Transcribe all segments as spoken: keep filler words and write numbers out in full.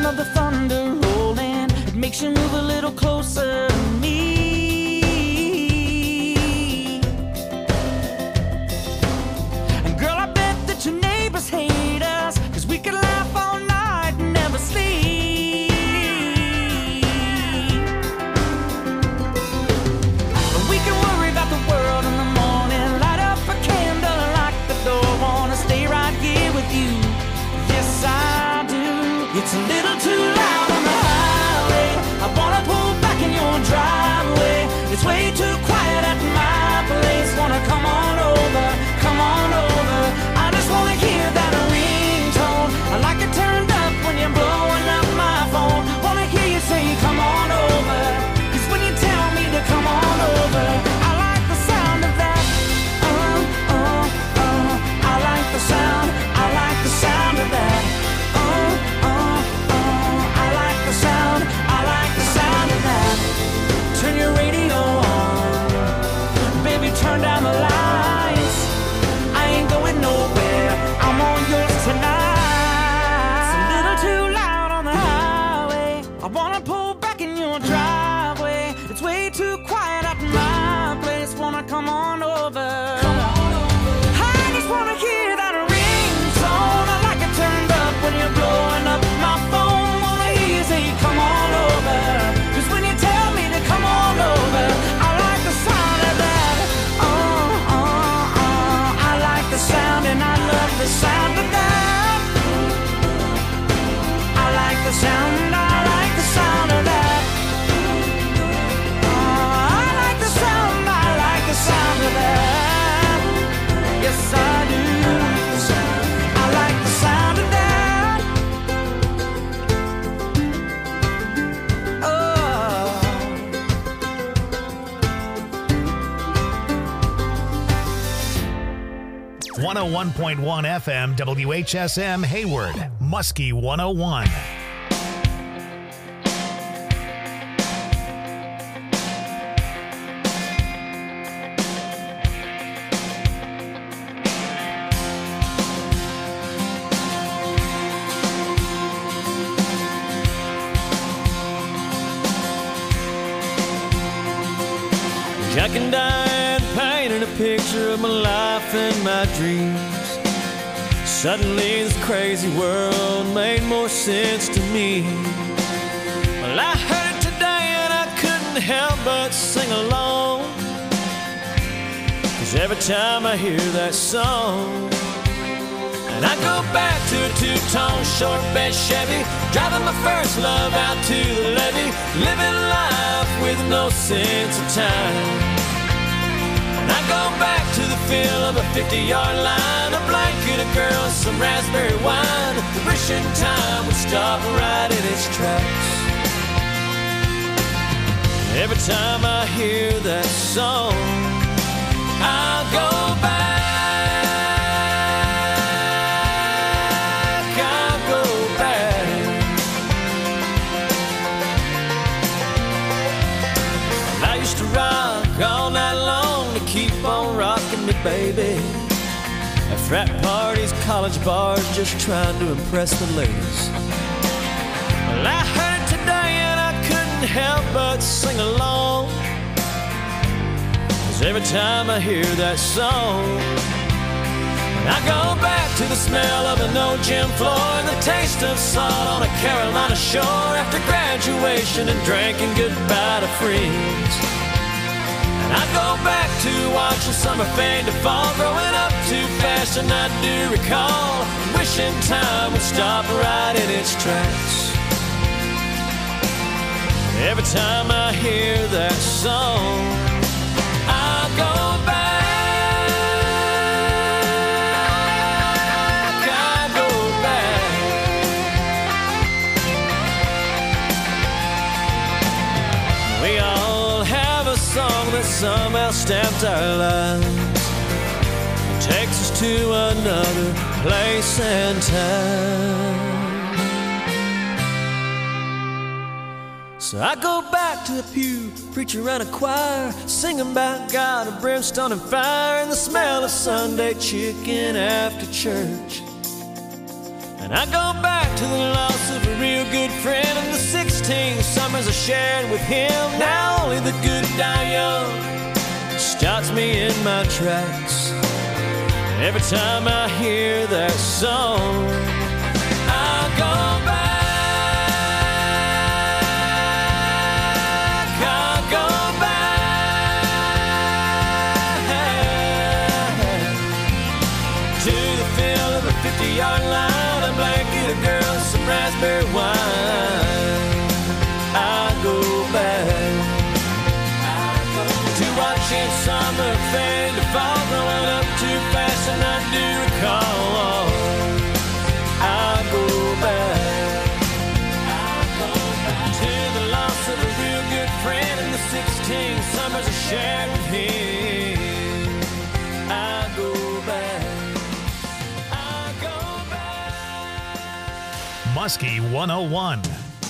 of the thunder rolling, it makes you move a little closer to me. And girl, I bet that your neighbors hate us, 'cause we could laugh all night and never sleep. And we can worry about the world in the morning, light up a candle, lock the door, wanna stay right here with you. Yes, I do. It's a little too loud on the highway, I wanna pull back in your driveway. It's way too quiet at my place, wanna come on over, come on over. I just wanna hear that ringtone, I like it turned up when you're blowing up my phone. Wanna hear you say come on over, 'cause when you tell me to come on over, I like the sound of that. Uh, uh, uh, I like the sound, I like the sound of that. Uh, uh, uh, I like the sound, I like the sound of that. Turn your radio on, baby, turn down the lights. I ain't going nowhere, I'm on yours tonight. It's a little too loud on the highway, I wanna pull back in your driveway. It's way too quiet at my place, wanna come on over. Come on over. I just wanna hear that ringtone, I like it turned up when you're blowing up my phone. Wanna hear you say come on over, 'cause when you tell me to come on over, I like the sound of that. Uh, uh, uh, I like the sound and I love the sound of that. I like the sound, I like the sound of that. Uh, I like the sound, I like the sound of that. Yes, I do. I like the sound of that. Oh. one oh one point one F M W H S M Hayward, Muskie one oh one. Jack and Diane painted a picture of my life and my dreams. Suddenly this crazy world made more sense to me. Well, I heard it today and I couldn't help but sing along, 'cause every time I hear that song, and I go back to a two-tone short bed Chevy, driving my first love out to the levee, living life with no sense of time. And I go back to the feel of a fifty-yard line, a blanket, a girl, some raspberry wine. Wishing time would stop right in its tracks. Every time I hear that song, I'll go back, I'll go back. And I used to rock all night long to keep on rocking me, baby. At frat parties, college bars, just trying to impress the ladies. Well, I heard it today and I couldn't help but sing along, 'cause every time I hear that song, I go back to the smell of an old gym floor and the taste of salt on a Carolina shore after graduation and drinking goodbye to friends. And I go back to watching summer fade to fall, growing up too fast and I do recall, wishing time would stop right in its tracks. Every time I hear that song, I go back, I go back. We all have a song that somehow stamped our lives, takes us to another place and time. So I go back to the pew, preacher and a choir, singing about God and brimstone and fire, and the smell of Sunday chicken after church. And I go back to the loss of a real good friend and the sixteen summers I shared with him. Now only the good die young stops me in my tracks. Every time I hear that song, I go back. fifty-yard line, a blanket, a girl, some raspberry wine. I go back to watching summer fade to fall, growing up too fast, and I do recall. I go back to the loss of a real good friend and the sixteen summers I shared with him. I go back. Muskie one oh one.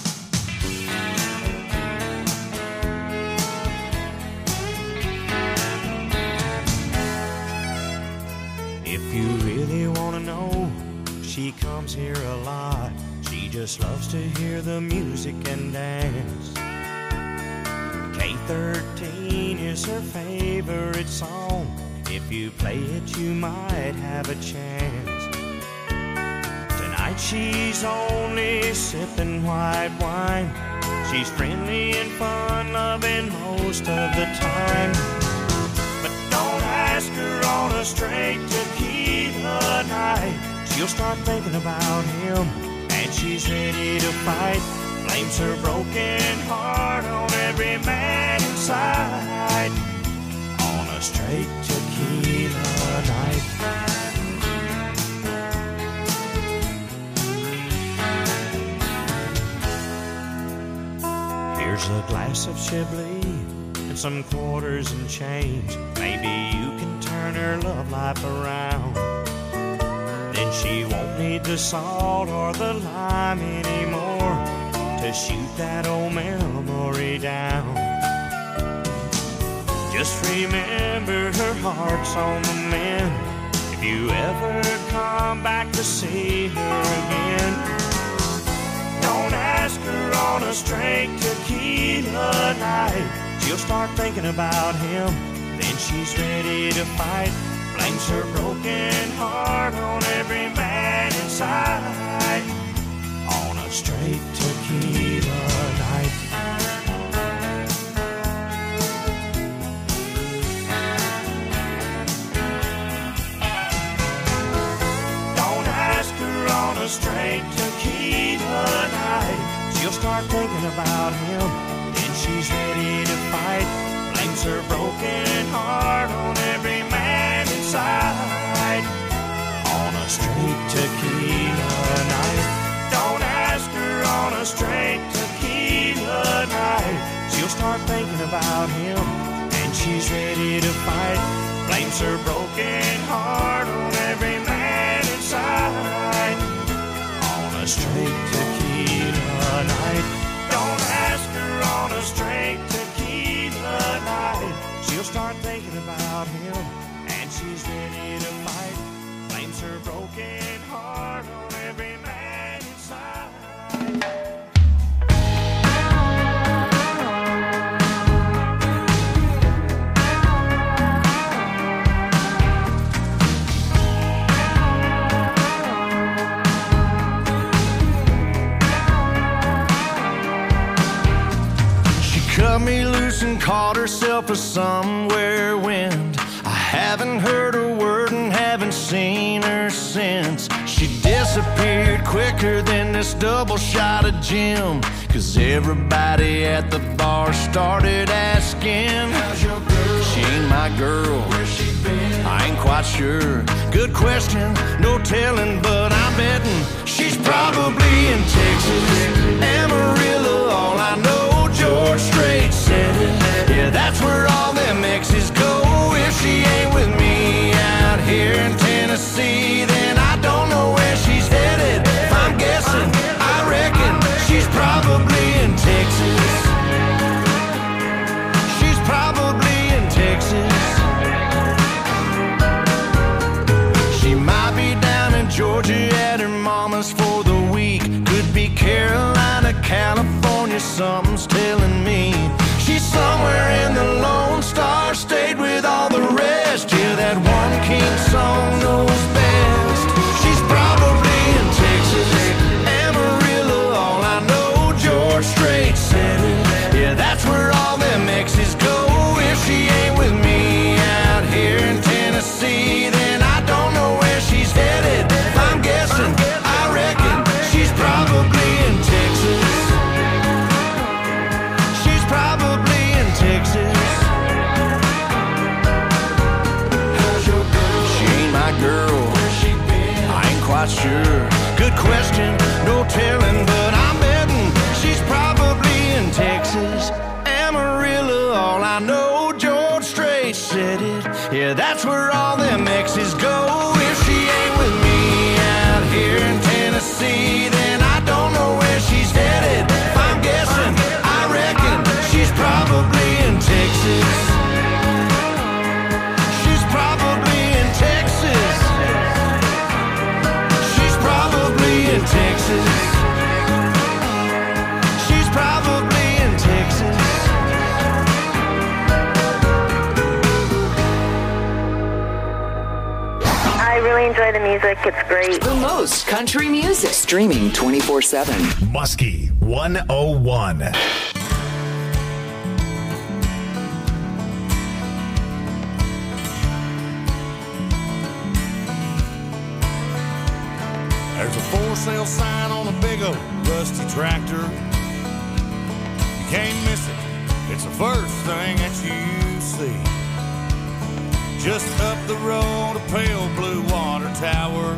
If you really want to know, she comes here a lot. She just loves to hear the music and dance. K thirteen is her favorite song. If you play it, you might have a chance. She's only sipping white wine. She's friendly and fun-loving most of the time. But don't ask her on a straight tequila night. She'll start thinking about him, and she's ready to fight. Blames her broken heart on every man inside. On a straight tequila night. Here's a glass of Chablis and some quarters and change. Maybe you can turn her love life around. Then she won't need the salt or the lime anymore to shoot that old memory down. Just remember her heart's on the mend. If you ever come back to see her again, don't ask her on a straight tequila night. She'll start thinking about him, then she's ready to fight. Blames her broken heart on every man inside. On a straight tequila night. Don't ask her on a straight tequila night. She'll start thinking about him, then she's ready to fight. Blames her broken heart on every man inside. On a straight tequila night. Don't ask her on a straight tequila night. She'll start thinking about him, and she's ready to fight. Blames her broken heart on every man inside. On a straight tequila night. Don't ask her on a straight tequila night. She'll start thinking about him, and she's ready to fight. Blames her broken heart on every man inside. Cut me loose and caught herself a somewhere wind. I haven't heard a word and haven't seen her since. She disappeared quicker than this double shot of gin. Cause everybody at the bar started asking, how's your girl? She ain't my girl. Where's she been? I ain't quite sure. Good question, no telling, but I'm betting she's probably in Texas, Amarillo. All I know, George Strait said it. Yeah, that's where all them exes go. If she ain't with me out here in Tennessee, then I don't know where she's headed. If I'm guessing, I reckon she's probably in Texas. She's probably in Texas. She might be down in Georgia at her mama's for something's telling me she's somewhere in the Lone Star State with all the rest. Yeah, that one king song knows best. She's probably in Texas, Amarillo, all I know, George Strait said it. Yeah, that's where all them exes go. If she ain't with me out here in Tennessee, then I don't know where she's headed. If I'm guessing, I reckon she's probably in Texas. She's probably in Texas. How's your girl? She ain't my girl. Where's she been? I ain't quite sure. Good question, no telling, but I'm betting she's probably in Texas. Amarillo, all I know, George Strait said it. Yeah, that's where all them exes go. If she ain't with me out here in Tennessee, then I don't know where she's headed. If I'm guessing, I reckon she's probably in Texas. She's probably in Texas. She's probably in Texas. She's probably in Texas. I really enjoy the music. It's great. The most country music. Streaming twenty-four seven. Muskie one oh one. There's a for sale sign on a big old rusty tractor. You can't miss it. It's the first thing that you see. Just up the road, a pale blue water tower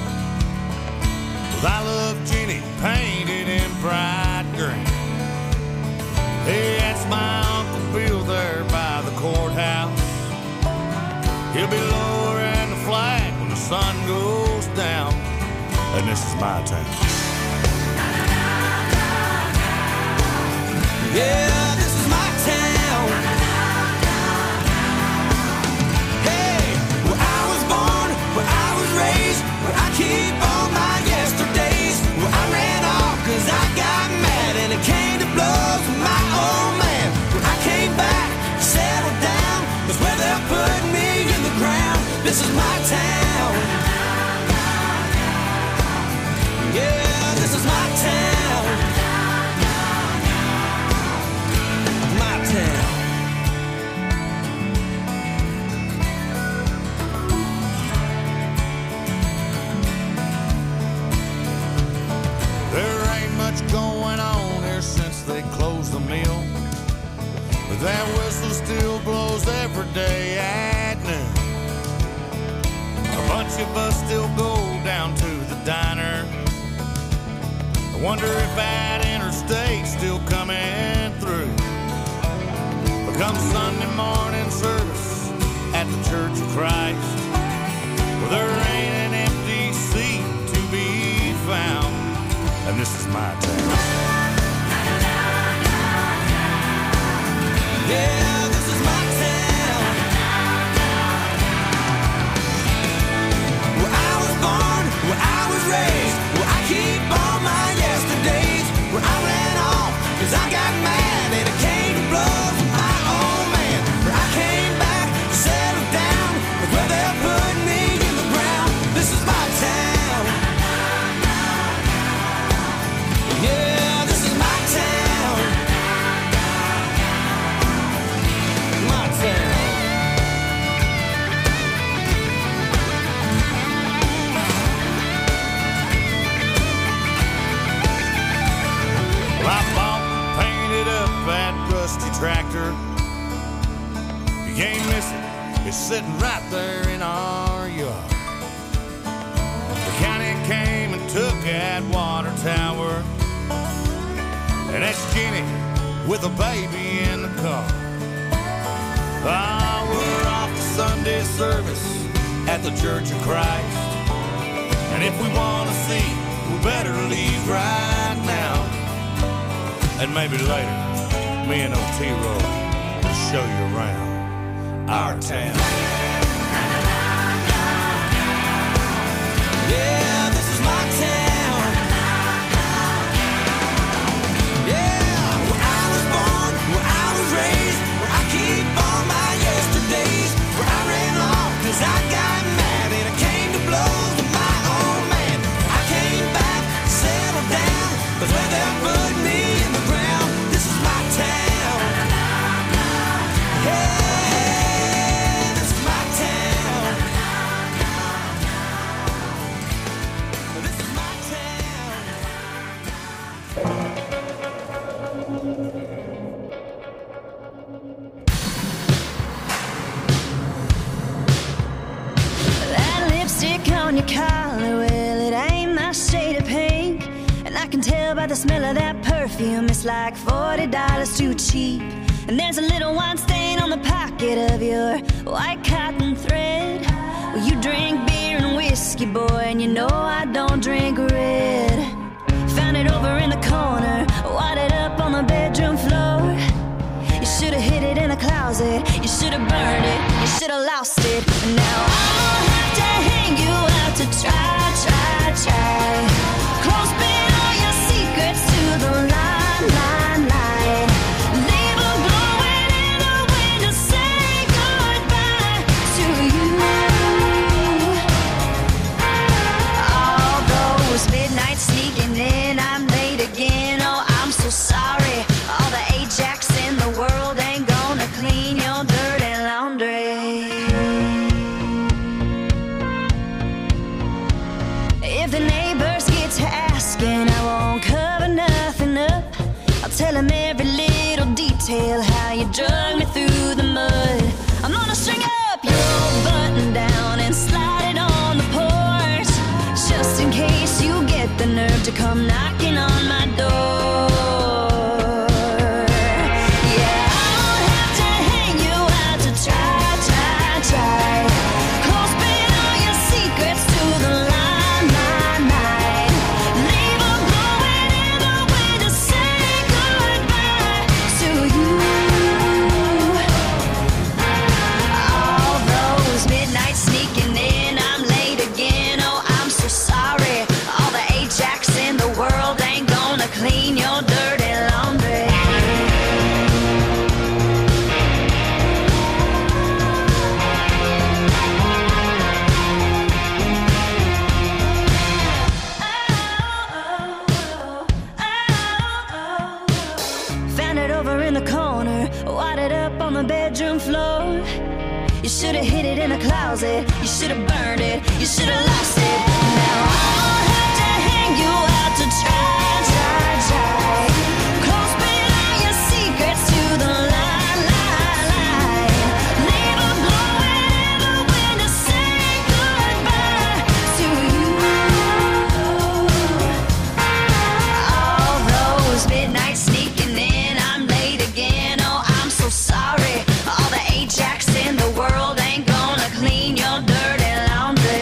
with I Love Jenny painted in bright green. Hey, that's my Uncle Bill there by the courthouse. He'll be lowering the flag when the sun goes down. And this is my town. Yeah, this is my town. Hey, where I was born, where I was raised, where I keep all my yesterdays, where I ran off cause I got mad and it came to blows with my old man. Where I came back, settled down, that's where they're putting me in the ground. This is my town. Yeah, this is my town. My town. There ain't much going on here since they closed the mill, but that whistle still blows every day at noon. A bunch of us still go down to the diner. I wonder if that interstate's still coming through. But come Sunday morning service at the Church of Christ, well, there ain't an empty seat to be found. And this is my town. Yeah, this is my town. Where I was born, where I was raised, where I keep all my yesterdays, where I ran off cause I got mad and it came to blows with my old man. Where I came back, settled down, with where they're putting me in the ground. This is my town. Yeah, this is my town. My town. Well, I bought and painted up that rusty tractor. You can't miss it. It's sitting right there in our yard. The county came and took that water tower, and that's Jenny with a baby in the car. Ah, we're off to Sunday service at the Church of Christ, and if we want to see, we better leave right now. And maybe later, me and old T-Roll will show you around our town. Yeah, this is my town. Yeah, smell of that perfume, it's like forty dollars too cheap. And there's a little wine stain on the pocket of your white cotton thread. Well, you drink beer and whiskey, boy, and you know I don't drink red. Found it over in the corner, wadded up on the bedroom floor. You should've hid it in a closet, you should've burned it, you should've lost it. And now I'll have to hang you out to try, try, try. Close bid all your secrets to the line, line, line. Leave a glowing in the wind to say goodbye to you. All those midnights sneaking in, I'm late again, oh I'm so sorry. All the Ajax in the world ain't gonna clean your dirty laundry. If the neighbors get to asking, I won't cover nothing up. I'll tell them every little detail, how you drug me through the mud. I'm gonna string up your button down and slide it on the porch, just in case you get the nerve to come knocking on my door. Yeah, I'll have to hang you out to try, try, try. Close bid all your secrets to the line, line, line. Leave a glowing in the wind to say goodbye to you. All those midnights sneaking in, I'm late again, oh I'm so sorry. All the Ajax in the world ain't gonna clean your dirty laundry. Found it over in the corner, wadded up on the bedroom floor. You should've hid it in a closet, you should've burned it, you should've lost it. Now I'll have to hang you out to try, try, try. Close bid all your secrets to the line, line, line. Leave a glowing in the wind to say goodbye to you. All those midnights sneaking in, I'm late again, oh I'm so sorry. All the Ajax in the world ain't gonna clean your dirty laundry.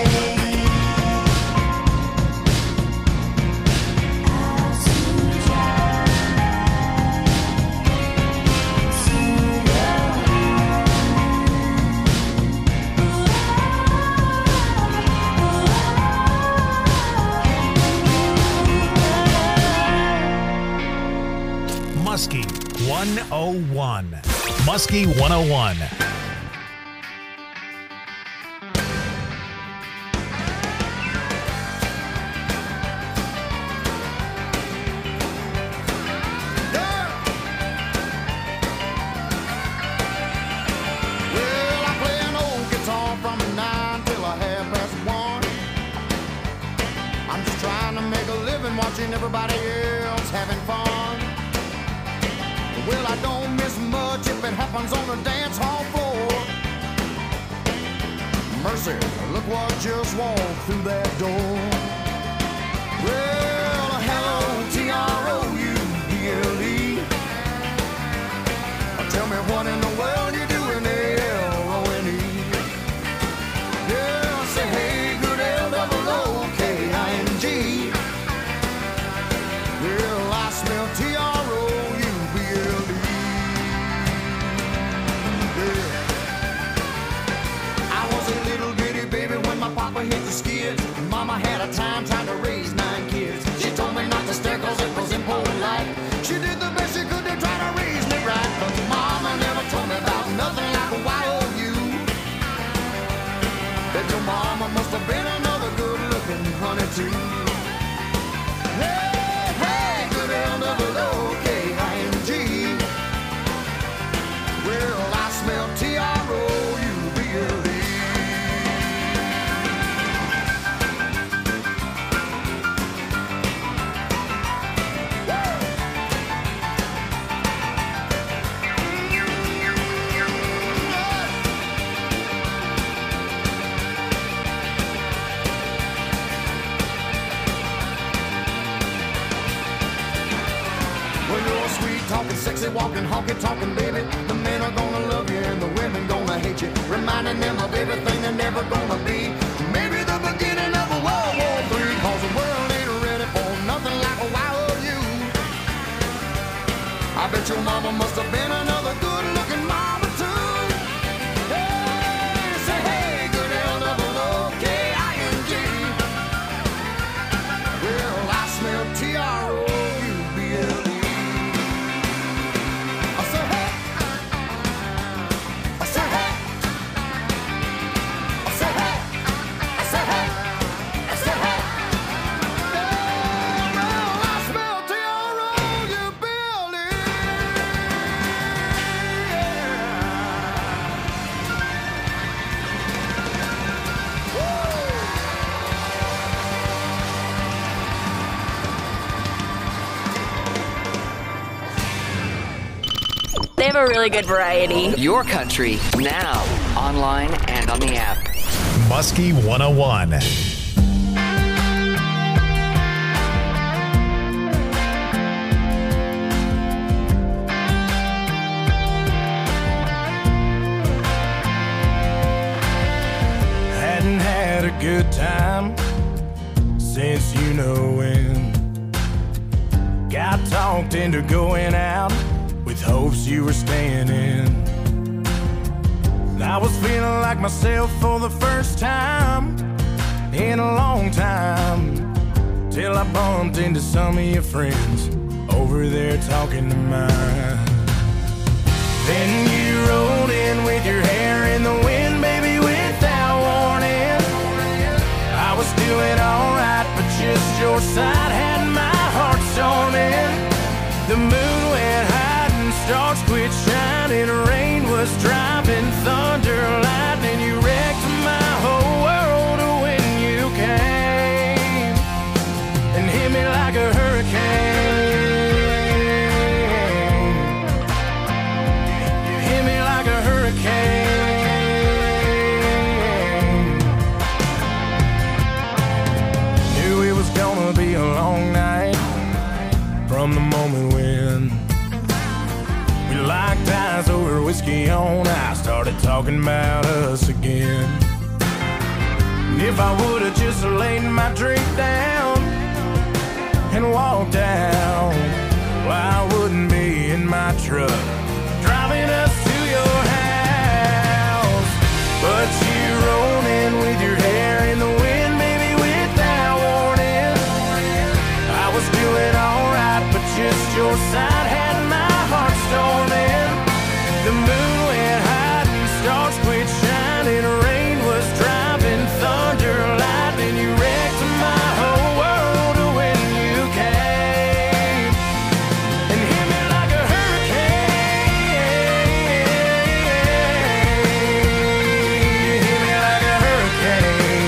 Muskie one oh one. Muskie one oh one. Well, I play an old guitar from nine till a half past one. I'm just trying to make a living watching everybody else having fun. Well, I don't miss much if it happens on the dance hall floor. Mercy, look what just walked through that door. Well, hello, T R O U B L E. Tell me what in the world you doing, L O N E. Yeah, say hey, good L O O K I N G. Well, I smell T R O U B L E. Yeah. I was a little bitty baby when my papa hit the skids. Mama had a time trying to raise nine kids. She told me not to stare cause it was impolite. She did the best she could to try to raise me right. But Mama never told me about nothing like a Y O U. Bet your mama must have been another good looking honey too. Hey, hey, good L O K I N G. Well, I smell T R O U B L E. easy walking, honky talking, baby. The men are gonna love you and the women gonna hate you, reminding them of everything they're never gonna be. Maybe the beginning of a World War Three, cause the world ain't ready for nothing like a wild you. I bet your mama must have been another good-looking mama too. Hey, say hey, good L double O K I N G. Well, I smell T R O U B L E. I say hey, I say hey, I say hey, I say hey, I say hey. Well, I smell T R O U B L E. They have a really good variety. Your country, now, online and on the app. Muskie one oh one. Hadn't had a good time since you know when. Got talked into going out with hopes you were staying in. I was feeling like myself for the first time in a long time, till I bumped into some of your friends over there talking to mine. Then you rolled in with your hair in the wind, baby, without warning. I was doing alright, but just your side had my heart storming. The moon went high and stars quit shining. Rain was driving, thunder, lightning. You wrecked my whole world when you came and hit me like a hurricane. You hit me like a hurricane. Knew it was gonna be a long night from the moment when we locked eyes over whiskey on ice, started talking about us again. And if I would've just laid my drink down and walked out, well, I wouldn't be in my truck driving us to your house. But you rolled in with your hair in the wind, baby, without warning. I was doing alright, but just your side had my heart storming. The moon went high and stars quit shining. Rain was driving, thunder, lightning. You wrecked my whole world when you came and hit me like a hurricane. You hit me like a hurricane.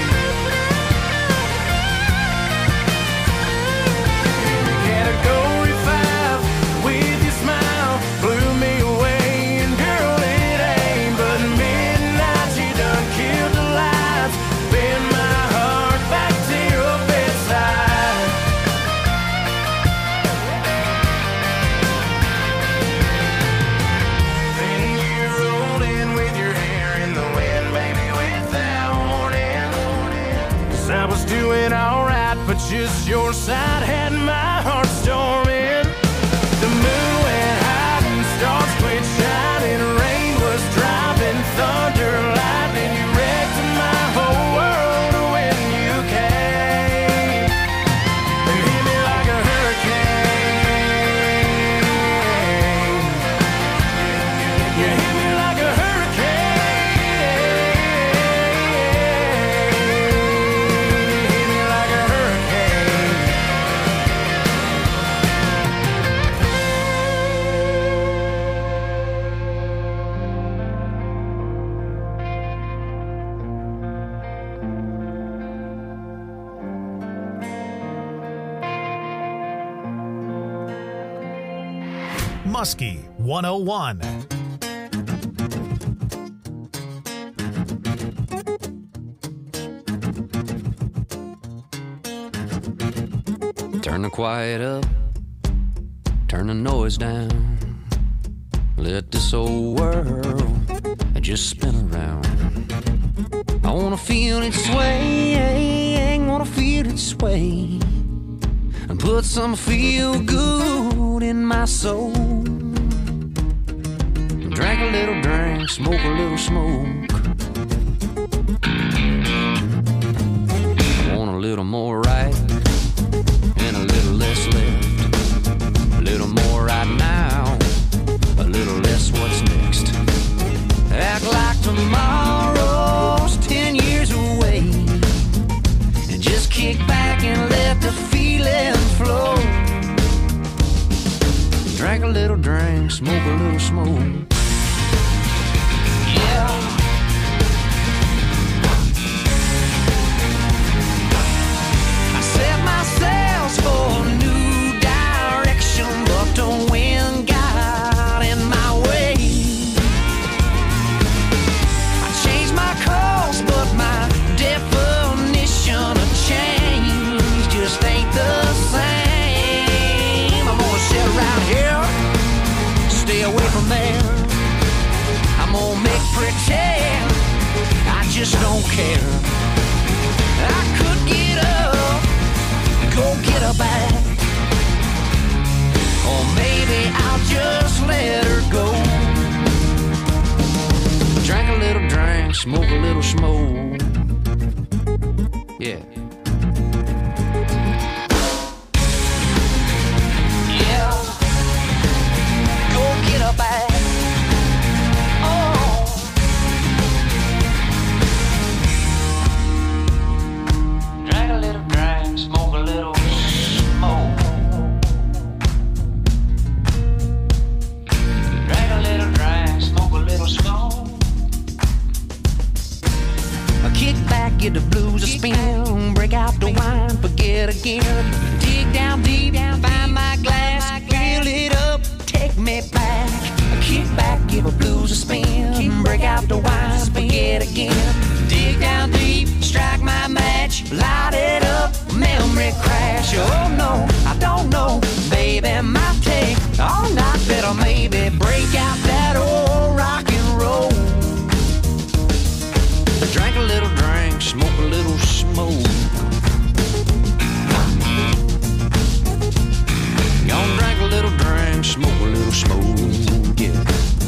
Category five with your smile blew me away, and girl, it ain't but midnight. You done killed the lights, bend my heart back to your bedside. Then you rolled in with your hair in the wind, baby, without warning. 'Cause I was doing alright, but just your side had my heart storming. The moon went high and stars quit shining. Rain was driving, thunder, lightning. You wrecked my whole world when you came and hit me like a hurricane. You hit me like a hurricane. You hit me like a hurricane. Muskie one oh one. Turn the quiet up, turn the noise down. Let this old world just spin around. I wanna feel it sway, wanna feel it sway, and put some feel good in my soul. Drink a little drink, smoke a little smoke. Want a little more right and a little less left. A little more right now, a little less what's next. Act like tomorrow's ten years away, and just kick back and let the feeling flow. Drink a little drink, smoke a little smoke. Yeah. I set my sails for a new direction, but the wind got in my way. I changed my course, but my definition of change just ain't the same. I'm gonna sit around here, stay away from there. I'm gonna make pretend I just don't care. I could get up, go get her back, or maybe I'll just let her go. Drink a little drink, smoke a little smoke. Yeah. Yeah. Go get her back. Get the blues a spin, break out the wine, forget again. Dig down deep, find my glass, fill it up, take me back. Kick back, give the blues a spin, break out the wine, forget again. Dig down deep, strike my match, light it up, memory crash. Oh no, I don't know, baby, might take all night, better maybe break out that old rock and roll. Drink a little drink, smoke a little smoke. Gonna drink a little drink, smoke a little smoke, yeah.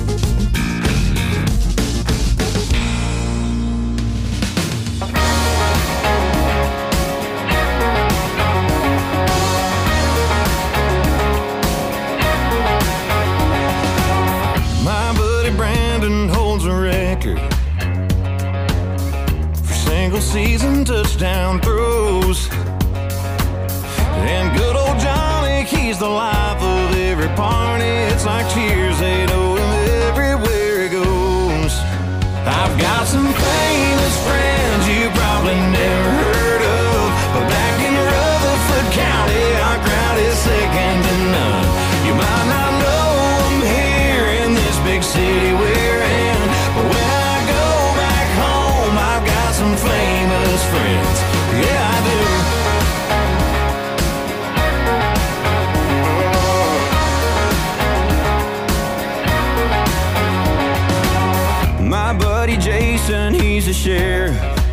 My buddy Brandon holds a record, single season touchdown throws. And good old Johnny, he's the life of every party. It's like cheers, they know him everywhere he goes. I've got some famous friends you probably never heard of, but back in Rutherford County, our crowd is second to none. You might not know them here in this big city we're in, but when I go back home, I've got some famous friends. Yeah, I do. My buddy Jason, he's a sheriff.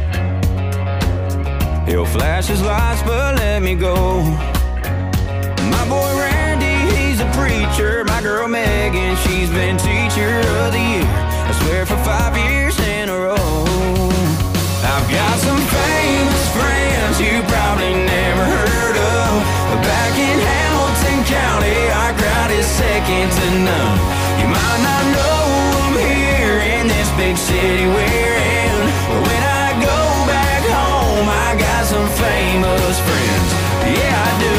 He'll flash his lights but let me go. My boy Randy, he's a preacher. My girl Megan, she's been teacher of the year, I swear for five years in a row. I've got some famous friends you probably never heard of, but back in Hamilton County, our crowd is second to none. You might not know them here in this big city we're in, but when I go back home, I got some famous friends. Yeah, I do.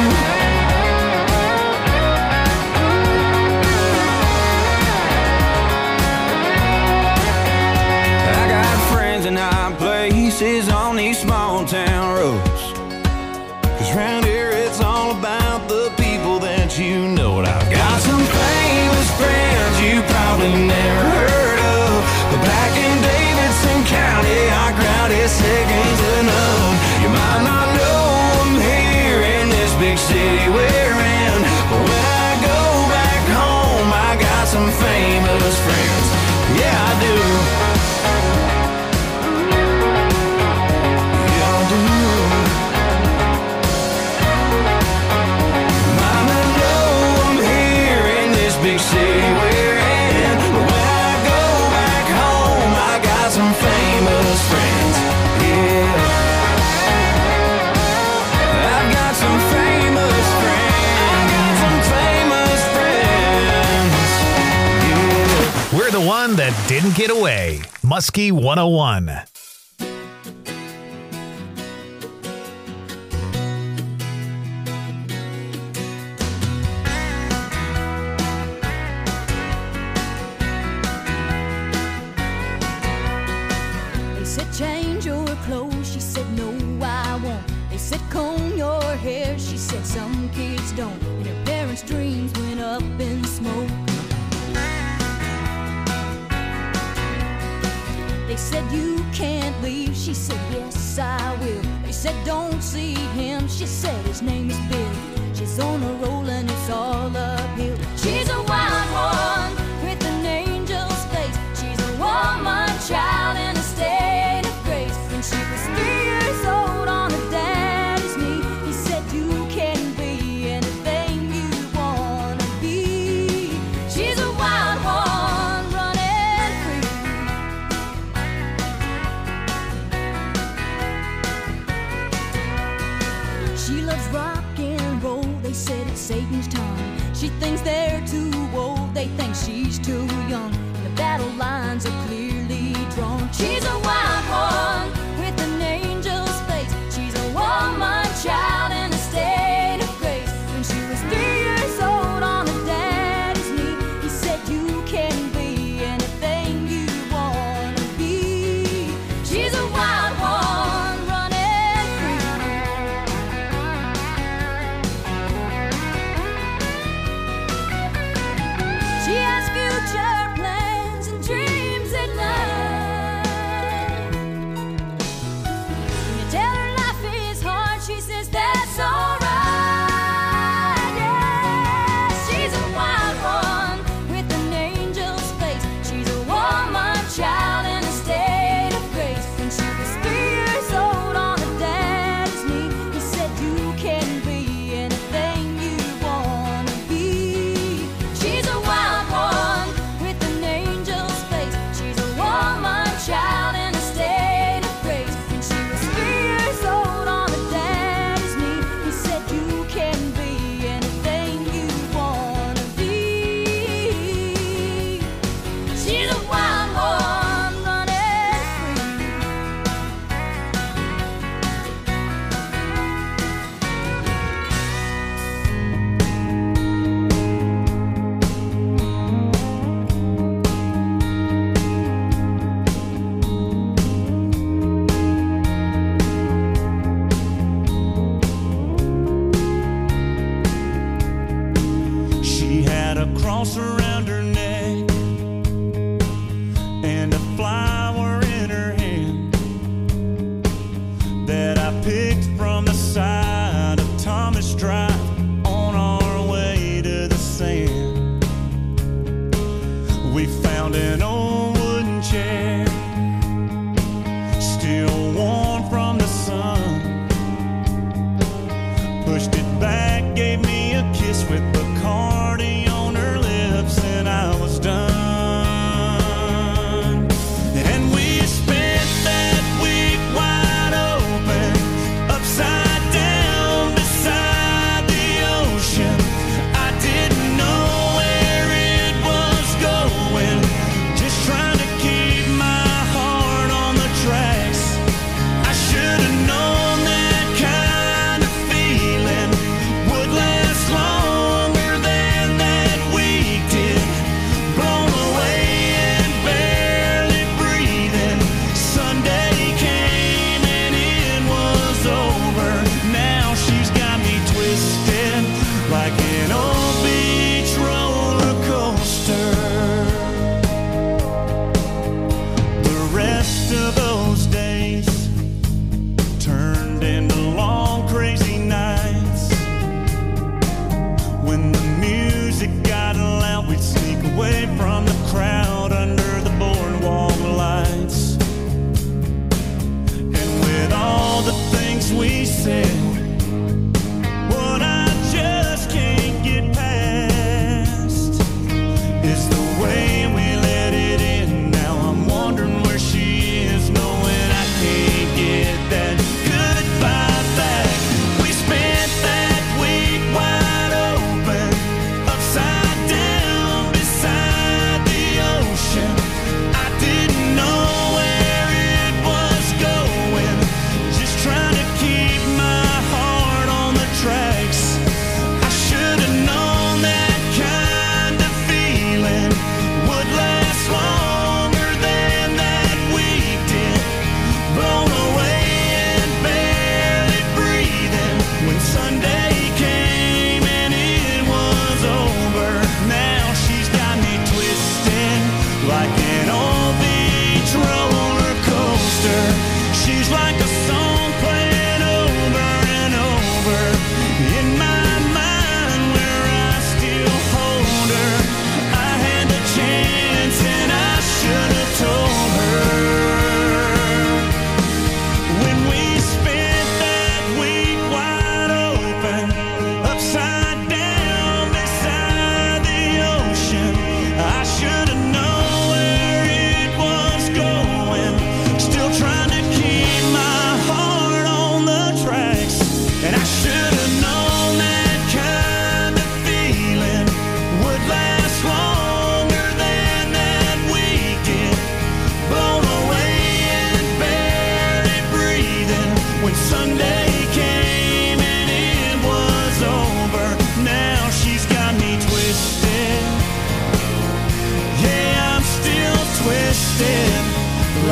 And high places on these small town roads, 'cause round here it's all about the people that you know. And I've got some famous friends you probably never heard of, but back in Davidson County, our crowd is second to none. You might not know them here in this big city we're in, but when I go back home, I got some famous one that didn't get away. Muskie one oh one. They said change your clothes, she said no I won't. They said comb your hair, she said some kids don't. And her parents' dreams went up in smoke. They said you can't leave, she said yes I will. They said don't see him, she said his name is Bill. She's on a roll and it's all uphill. She's a wild one with an angel's face. She's a woman child in a state of grace. When she was three years old on her daddy's knee, he said you can be anything you wanna be. She's a wild one running free. She loves rock and roll, they said it's Satan's tongue. She thinks they're too old, they think she's too young. And the battle lines are clearly drawn. She's a wild one with an angel's face. She's a woman child in a state of grace. When she was three years old on her daddy's knee, he said you can be anything you wanna be. She's a wild one running free. She has future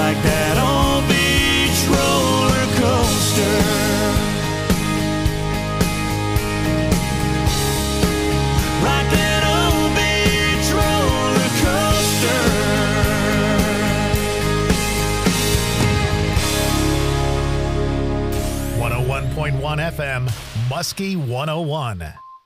like that old beach roller coaster. Like that old beach roller coaster. one oh one point one F M, Muskie one oh one.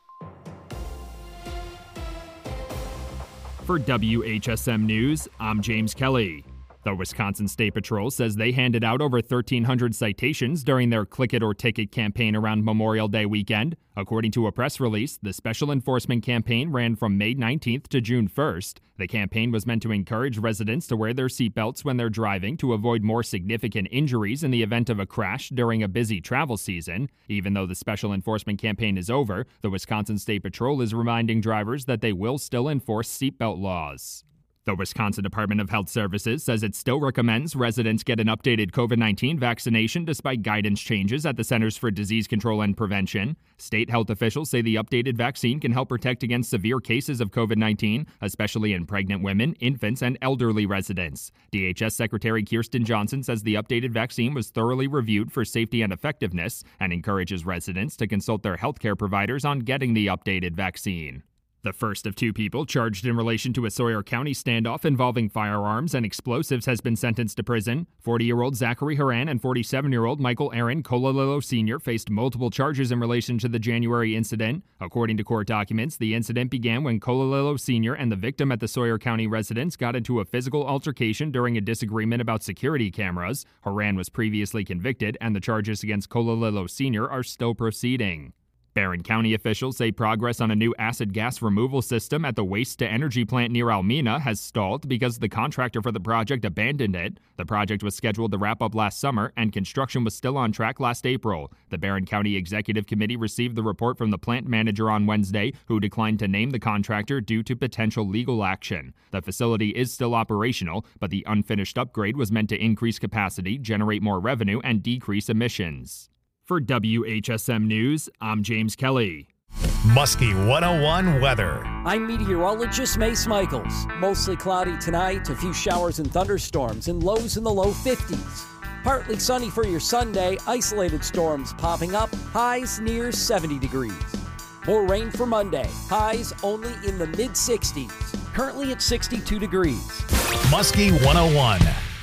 For W H S M News, I'm James Kelly. The Wisconsin State Patrol says they handed out over thirteen hundred citations during their Click It or Ticket campaign around Memorial Day weekend. According to a press release, the special enforcement campaign ran from May nineteenth to June first. The campaign was meant to encourage residents to wear their seatbelts when they're driving to avoid more significant injuries in the event of a crash during a busy travel season. Even though the special enforcement campaign is over, the Wisconsin State Patrol is reminding drivers that they will still enforce seatbelt laws. The Wisconsin Department of Health Services says it still recommends residents get an updated COVID nineteen vaccination despite guidance changes at the Centers for Disease Control and Prevention. State health officials say the updated vaccine can help protect against severe cases of COVID nineteen, especially in pregnant women, infants, and elderly residents. D H S Secretary Kirsten Johnson says the updated vaccine was thoroughly reviewed for safety and effectiveness and encourages residents to consult their healthcare providers on getting the updated vaccine. The first of two people charged in relation to a Sawyer County standoff involving firearms and explosives has been sentenced to prison. forty-year-old Zachary Haran and forty-seven-year-old Michael Aaron Cololillo Senior faced multiple charges in relation to the January incident. According to court documents, the incident began when Cololillo Senior and the victim at the Sawyer County residence got into a physical altercation during a disagreement about security cameras. Haran was previously convicted, and the charges against Cololillo Senior are still proceeding. Barron County officials say progress on a new acid gas removal system at the waste-to-energy plant near Almena has stalled because the contractor for the project abandoned it. The project was scheduled to wrap up last summer, and construction was still on track last April. The Barron County Executive Committee received the report from the plant manager on Wednesday, who declined to name the contractor due to potential legal action. The facility is still operational, but the unfinished upgrade was meant to increase capacity, generate more revenue, and decrease emissions. For W H S M News, I'm James Kelly. Muskie one oh one weather. I'm meteorologist Mace Michaels. Mostly cloudy tonight, a few showers and thunderstorms, and lows in the low fifties. Partly sunny for your Sunday, isolated storms popping up, highs near seventy degrees. More rain for Monday, highs only in the mid sixties. Currently at sixty-two degrees. Muskie one oh one.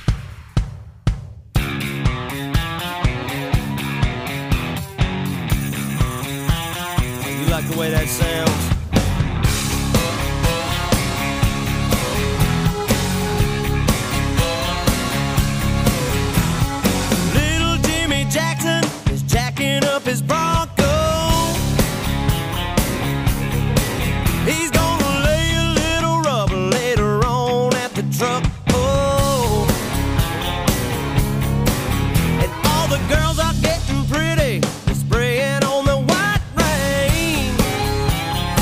Like the way that sounds. Little Jimmy Jackson is jacking up his Bronco. He's gonna lay a little rubber later on at the truck. Oh, and all the girls are getting pretty. They're spraying on the white rain.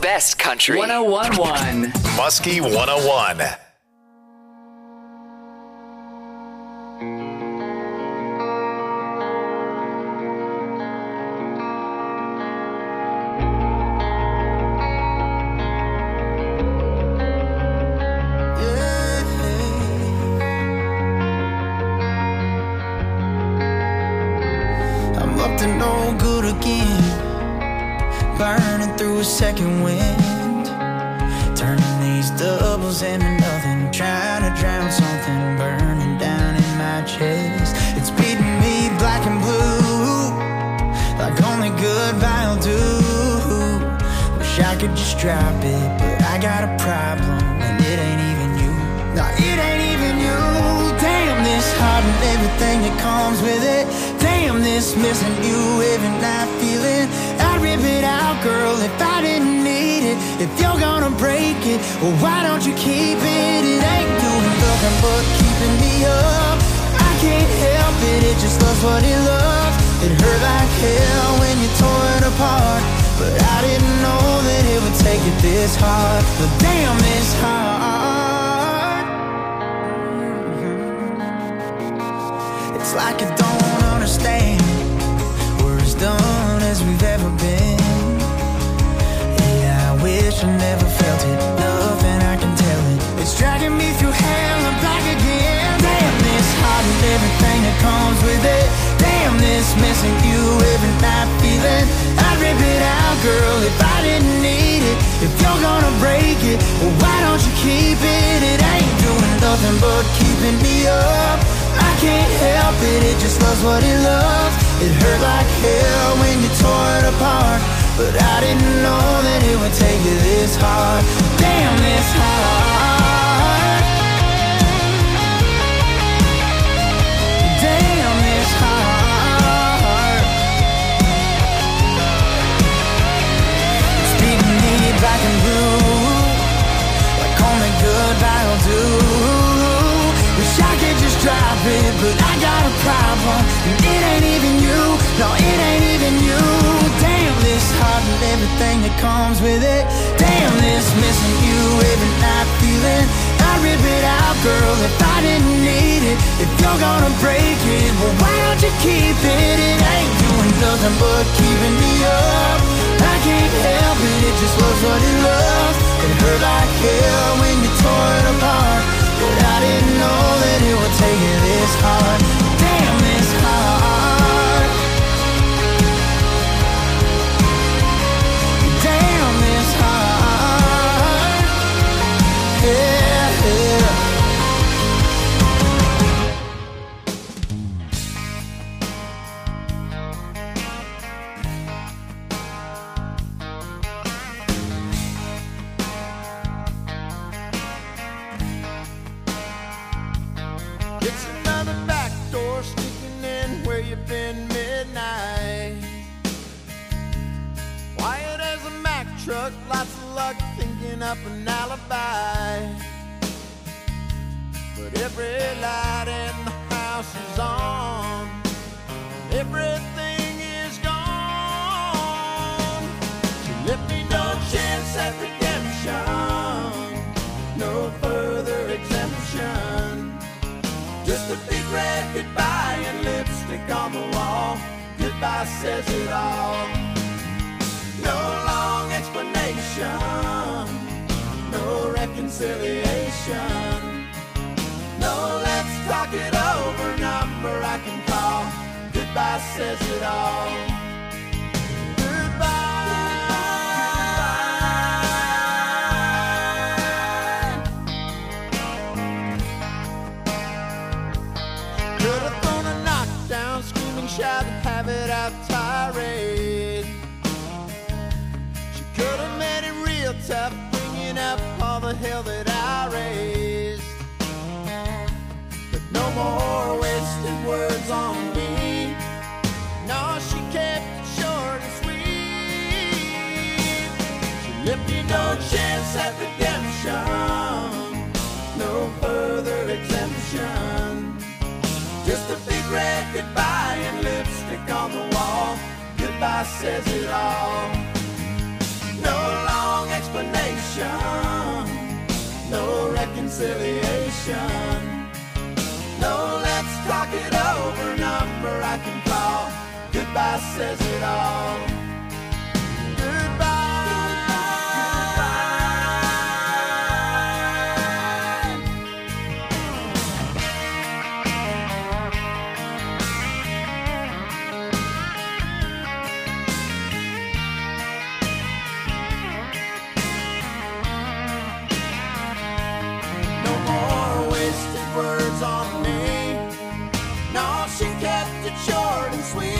best country. one oh one point one. Muskie one oh one. Second wind, turning these doubles into nothing, trying to drown something burning down in my chest. It's beating me black and blue, like only goodbye will do. Wish I could just drop it, but I got a problem, and it ain't even you. No, it ain't even you. Damn, this heart and everything that comes with it. Damn, this missing you every night feeling. I'd rip it out, girl, if I didn't need it. If you're gonna break it, well, why don't you keep it? It ain't doing nothing but keeping me up. I can't help it, it just loves what it loves. It hurt like hell when you tore it apart, but I didn't know that it would take it this hard. But damn, it's hard. It's like you don't understand. We're as done as we've ever been. Yeah, I wish I never felt it. Nothing I can tell it. It's dragging me through hell and back again. Damn, this heart and everything that comes with it. Damn, this missing you every night feeling. I'd rip it out, girl, if I didn't need it. If you're gonna break it, well, why don't you keep it? It ain't doing nothing but keeping me up. I can't help it, it just loves what it loves. It hurt like hell when you tore it apart, but I didn't know that it would take you this hard. Damn, this hard. Damn, this hard. It's beating me black and blue, like only goodbye will do. Wish I could just drop it, but I got a problem, and it ain't even you. No, it ain't even you. Damn, this heart and everything that comes with it. Damn, this missing you every night feeling. I'd rip it out, girl, if I didn't need it. If you're gonna break it, well, why don't you keep it? It ain't doing nothing but keeping me up. I can't help it, it just loves what it loves. It hurt like hell when you tore it apart, but I didn't know that it would take you this hard. Damn, this hard. Damn, this hard. Yeah, yeah. It's another back door sneaking in where you've been midnight. Quiet as a Mack truck, lots of luck thinking up an alibi. But every light in the house is on, everything is gone. She left me no chance at redemption, no further exemption. Just a big red goodbye and lipstick on the wall. Goodbye says it all. No long explanation, no reconciliation. No, let's talk it over, number I can call. Goodbye says it all. Shout and have it out tirade. She could have made it real tough, bringing up all the hell that I raised. But no more wasted words on me. No, she kept it short and sweet. She left me no chance at redemption, no further exemption. Just a big red goodbye and lipstick on the wall. Goodbye says it all. No long explanation. reconciliation. No, let's talk it over. Number I can call. Goodbye says it all. Words on me. No, she kept it short and sweet.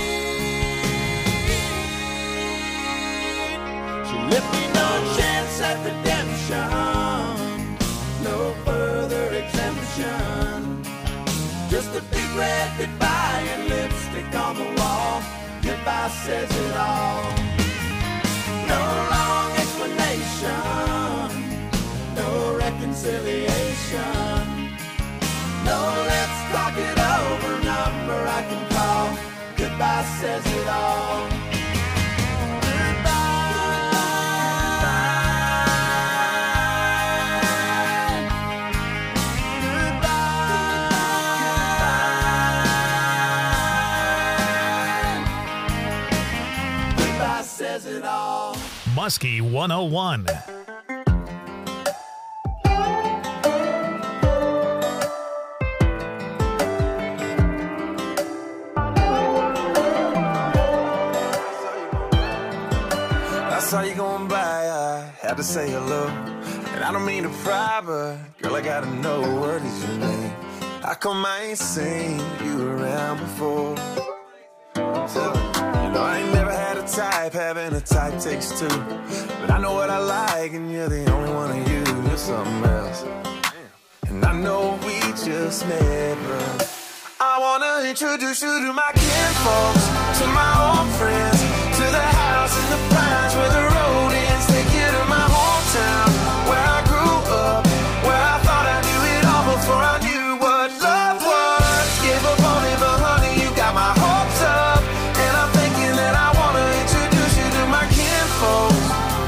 She left me no chance at redemption, no further exemption. Just a big red goodbye and lipstick on the wall. Goodbye says it all. No long explanation, no reconciliation. No, let's talk it over. Number I can call. Goodbye says it all. Goodbye. Goodbye says it all. Muskie one oh one. Saw you going by, I had to say hello. And I don't mean to pry, but girl, I gotta know, what is your name? How come I ain't seen you around before? So, you know, I ain't never had a type, having a type takes two. But I know what I like, and you're the only one of you. You're something else. And I know we just met, but I wanna introduce you to my kinfolks, to my old friends, to the house in the pines where the road ends. Take you to my hometown, where I grew up, where I thought I knew it all before I knew what love was. Gave up on it, but honey, you got my hopes up. And I'm thinking that I wanna introduce you to my kinfolks.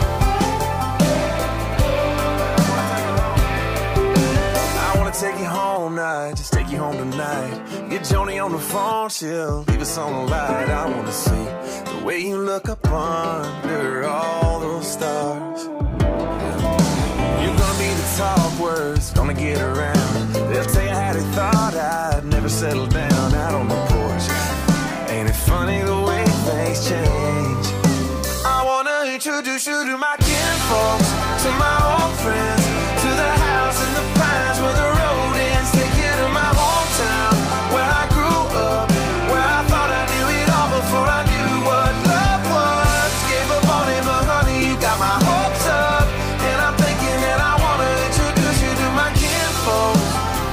I wanna take you home now, just take you home tonight. Get Joni on the phone, she'll leave us on the light. I wanna see the way you look up under all those stars. You're gonna be the talk words, gonna get around. They'll tell you how they thought I'd never settle down out on the porch. Ain't it funny the way things change? I wanna introduce you to my kinfolks, to my old friends, to the house in the pines where the road ends. Take you to my hometown, where I grew up, where I thought I knew it all before I knew what love was. Gave up on it, but honey, you got my hopes up. And I'm thinking that I wanna introduce you to my kinfolks.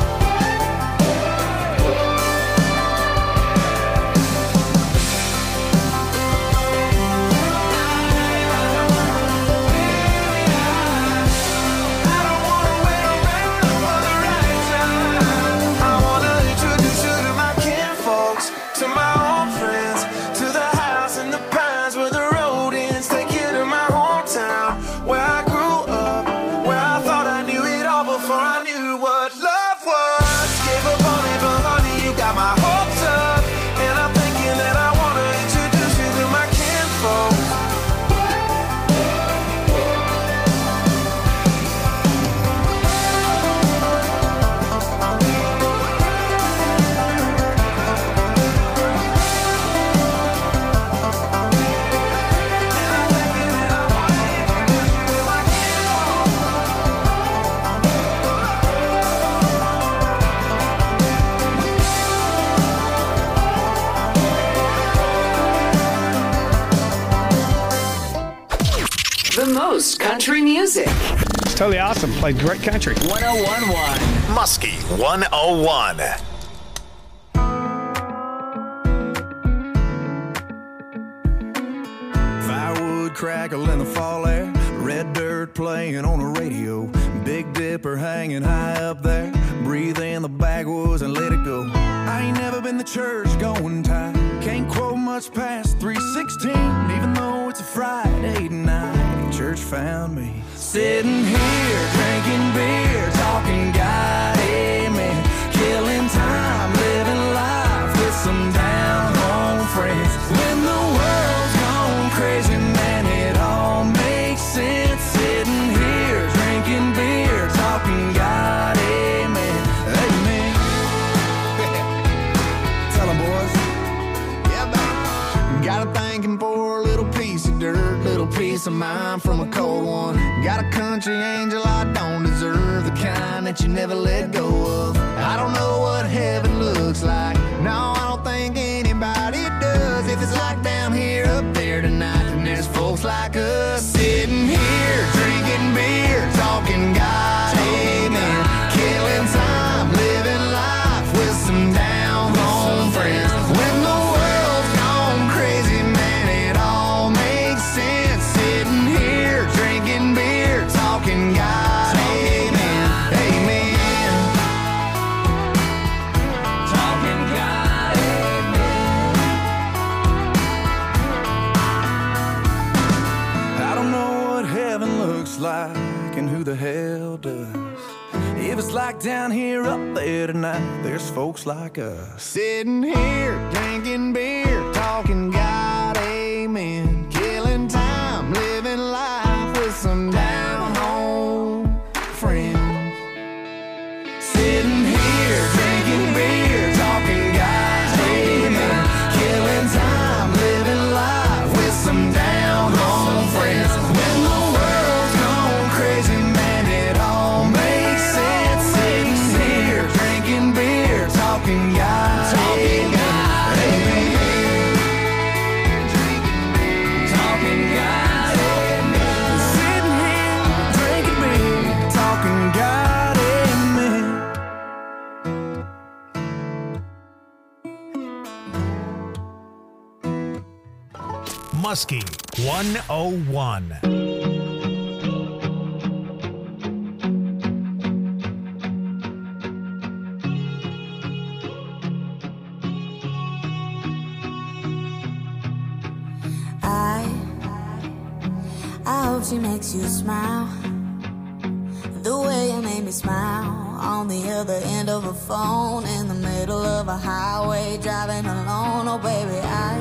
Country music. It's totally awesome. Played great country. one oh one point one. Muskie one oh one. Firewood crackle in the fall air, red dirt playing on the radio, Big Dipper hanging high up there, breathe in the backwoods and let it go. I ain't never been the church going type, can't quote much past three sixteen, even though it's a Friday night. Church found me sitting here drinking beer, talking guys. peace of mind from a cold one. Got a country angel I don't deserve, the kind that you never let go of. I don't know what heaven looks like, no, I don't think anybody does. If it's like down here, up there tonight, then there's folks like us sitting here, drinking beer, talking God, amen. Killing time, living life with some down home friends. When the world's gone crazy, man, it all makes sense. Sitting here, drinking beer, talking God, amen, amen. Talking God, amen. I don't know what heaven looks like and who the hell does. If it's like down here, up there tonight, there's folks like us sitting here, drinking beer, talking God, amen. Killing time, living life with some down home friends. Sitting here, drinking beer, talking God, amen. Killing time, living life with some down home friends. When the world's gone crazy, man, it all makes sense. Sitting here, drinking beer, talking God, talking God, amen. Talking God, amen. Sitting here, drinking beer, talking God, amen. Muskie one oh one. I, I hope she makes you smile the way you made me smile on the other end of a phone in the middle of a highway driving alone. Oh baby, I,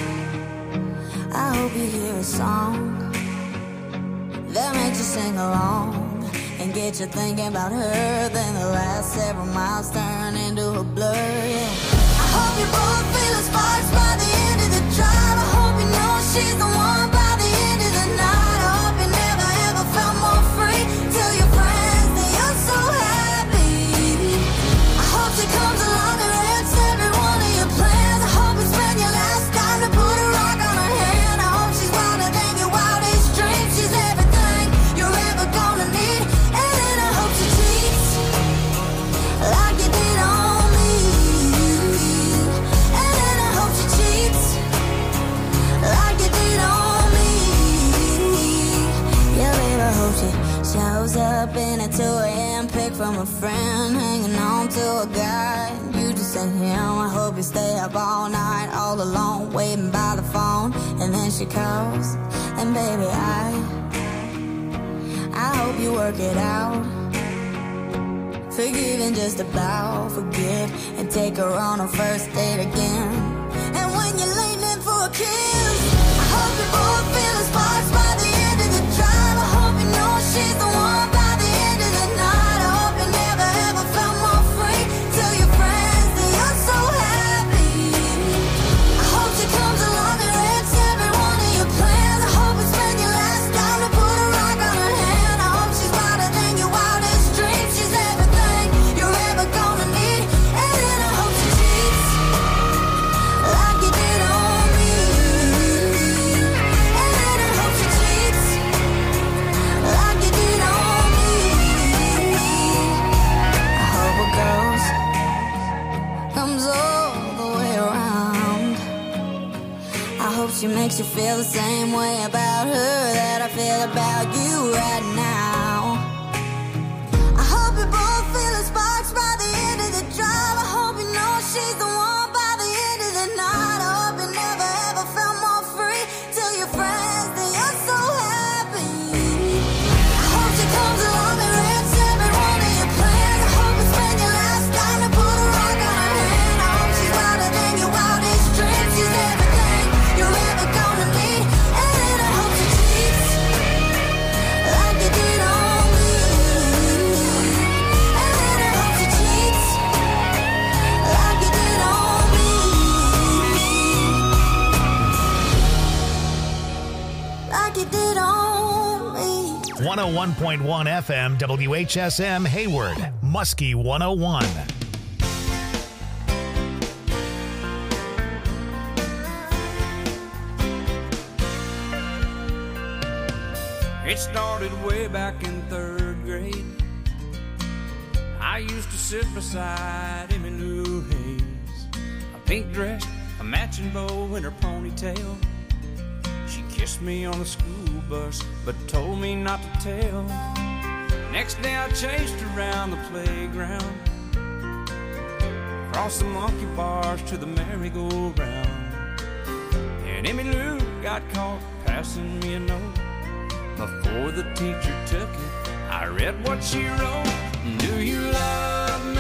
I hope you hear a song that makes you sing along and get you thinking about her. Then the last several miles turn into a blur, yeah. I hope you both feel the sparks by the end of the drive. I hope you know she's the one by the end of the night. I hope you never ever felt more free. Tell your friends that you're so happy. I hope she comes along and wrecks every one of your plans. I hope you spend your last time to put a rock on her hand. I hope she's wilder than your wildest dreams. She's everything you're ever gonna need. And then I hope she cheats like you did on me. And then I hope she cheats like you did on me. Yeah, baby, I hope she shows up in a two a.m. pic from a friend, hanging on to a guy you just sent him. I hope you stay up all night, all alone, waiting by the phone. And then she calls, and baby, I I hope you work it out. Forgive and just about forget, and take her on a first date again. And when you're leaning for a kiss, I hope you both feel the sparks by the end of the drive. I hope you know she's the one by the end of the night. I hope you never ever felt more free. Tell your friends that you're so happy. I hope she comes along and wrecks every one of your plans. I hope you spend your last time to put a rock on her hand. I hope she's wilder than your wildest dreams. She's everything you're ever gonna need. And then I hope she cheats like you did on me. And then I hope she cheats like you did on me. I hope it goes, comes all the way around. I hope she makes you feel the same way about her that I feel about you right now. I hope you both feel the sparks by the end of the drive. I hope you know she's the one by the end of the night. I hope you never ever felt more free. Tell your friends that you're so happy. I hope she comes along and wrecks every one of your plans. I hope you spend your last time to put a rock on her hand. I hope she's wilder than your wildest dreams. She's everything you're ever gonna need. And then I hope she cheats like you did on like you did on me. one oh one point one F M W H S M Hayward, Muskie one oh one. It started way back in third grade. I used to sit beside Emmy Lou Hayes, a pink dress, a matching bow in her ponytail. She kissed me on the school bus, but told me not to tell. Next day I chased around the playground, across the monkey bars to the merry-go-round. And Emmy Lou got caught passing me a note. Before the teacher took it, I read what she wrote. Do you love